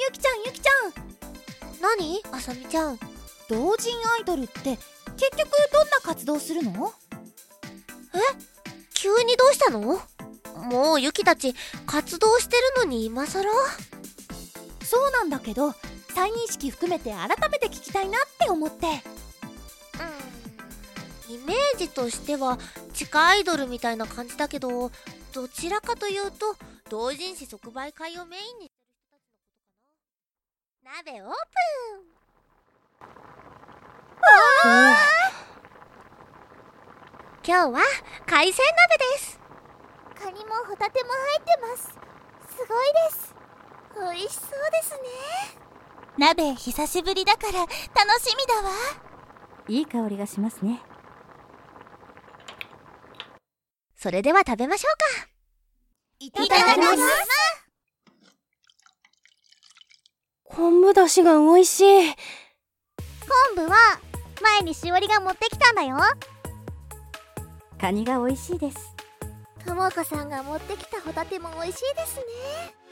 ゆきちゃんゆきちゃん。 何？あさみちゃん。 同人アイドルって結局どんな活動するの？ 急にどうしたの？もうゆきたち活動してるのに今さら？ そうなんだけど、再認識含めて改めて聞きたいなって思って。 イメージとしては地下アイドルみたいな感じだけど、どちらかというと同人誌即売会をメインにしてる人たちのことかな。鍋オープン。今日は海鮮鍋です。 カニもホタテも入ってます。すごいです。美味しそうですね。 鍋久しぶりだから楽しみだわ。 いい香りがしますね。 それでは食べましょうか。 いただきます。 昆布だしが美味しい。 昆布は前にしおりが持ってきたんだよ。 カニが美味しいです。 ともこさんが持ってきたホタテも美味しいですね。